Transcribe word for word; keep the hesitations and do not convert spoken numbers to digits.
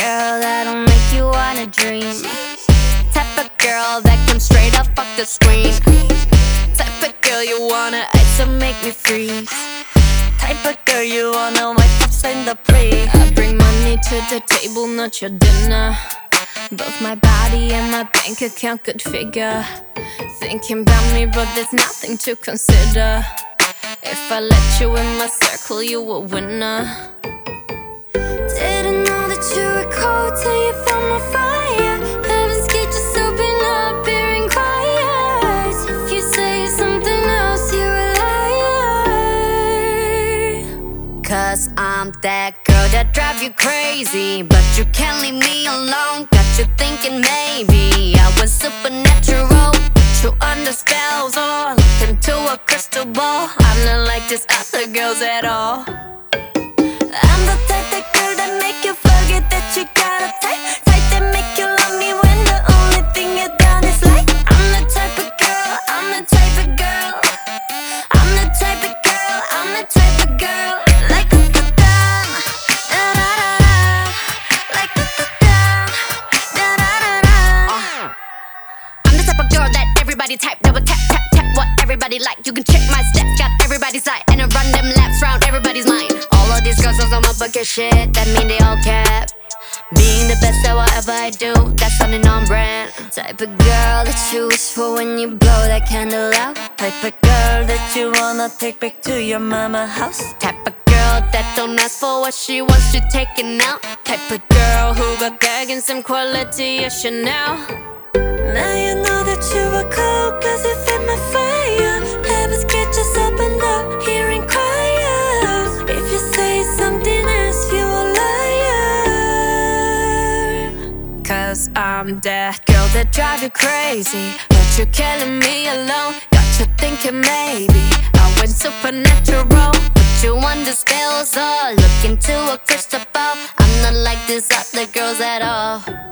girl that'll make you wanna dream. Type of girl that comes straight up off the screen. Type of girl you wanna ice and make me freeze. Type of girl you wanna wipe up, sign the plea. I bring money to the table, not your dinner. Both my body and my bank account could figure. Thinking about me, but there's nothing to consider. If I let you in my circle, you a winner. Didn't know that you were cold till you found my fire. Heaven's gate just open up, hearing quiet. If you say something else, you're a liar. Cause I'm that girl that drive you crazy, but you can't leave me alone. Got you thinking maybe I was supernatural. Put you under spells or look into a crystal ball. I'm not like these other girls at all. I'm the type of girl that make you forget that you got a type. Type that make you love me when the only thing you done is like. I'm the type of girl, I'm the type of girl. I'm the type of girl, I'm the type of girl. Like a da-da, da-da-da-da. Like a da-da, da-da-da-da. I'm the type of girl that everybody type, double tap, tap, tap what everybody like. You can check my steps, got everybody's side, and I run them laps round everybody's mind. All of these girls on my bucket shit, that mean they all cap. Being the best at whatever I do, that's something on brand. Type of girl that you wish for when you blow that candle out. Type of girl that you wanna take back to your mama house. Type of girl that don't ask for what she wants, you taking out. Type of girl who got gag and some quality of Chanel. Now you know that you were cold, cause you fed my fire. Heaven's gate just opened up, hearing quiet. If you say something else, you a liar. Cause I'm that girl that drive you crazy, but you're killing me alone. Got you thinking maybe I went supernatural. Put you under spells or look into a crystal ball. I'm not like these other girls at all.